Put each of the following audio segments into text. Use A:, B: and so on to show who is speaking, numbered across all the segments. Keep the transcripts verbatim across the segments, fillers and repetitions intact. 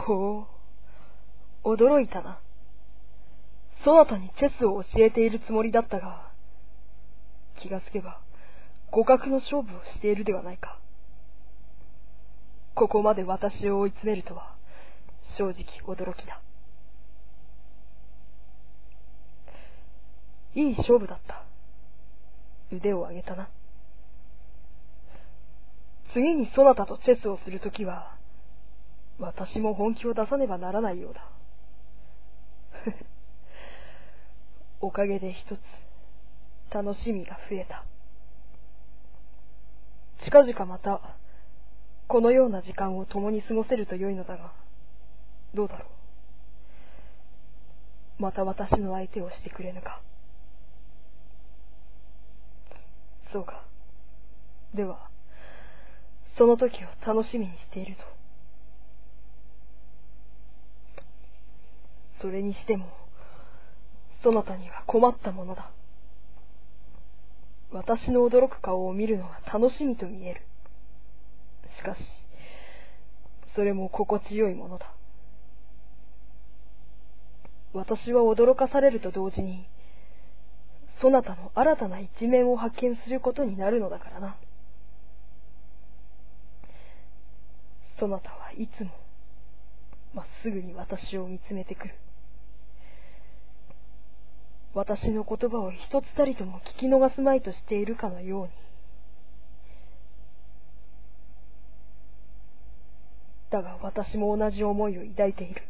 A: ほう、驚いたな。そなたにチェスを教えているつもりだったが、気がつけば互角の勝負をしているではないか。ここまで私を追い詰めるとは正直驚きだ。いい勝負だった。腕を上げたな。次にそなたとチェスをするときは、私も本気を出さねばならないようだ。おかげで一つ楽しみが増えた。近々またこのような時間を共に過ごせるとよいのだが、どうだろう。また私の相手をしてくれぬか。そうか。ではその時を楽しみにしていると。それにしてもそなたには困ったものだ。私の驚く顔を見るのが楽しみと見える。しかしそれも心地よいものだ。私は驚かされると同時にそなたの新たな一面を発見することになるのだからな。そなたはいつもまっすぐに私を見つめてくる。私の言葉を一つたりとも聞き逃すまいとしているかのように。だが私も同じ思いを抱いている。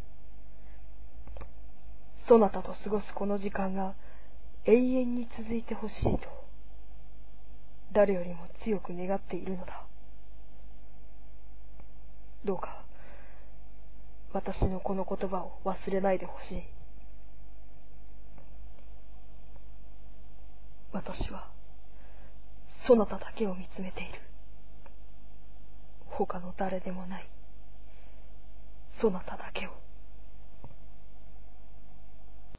A: そなたと過ごすこの時間が永遠に続いてほしいと誰よりも強く願っているのだ。どうか私のこの言葉を忘れないでほしい。私はそなただけを見つめている。他の誰でもないそなただけを。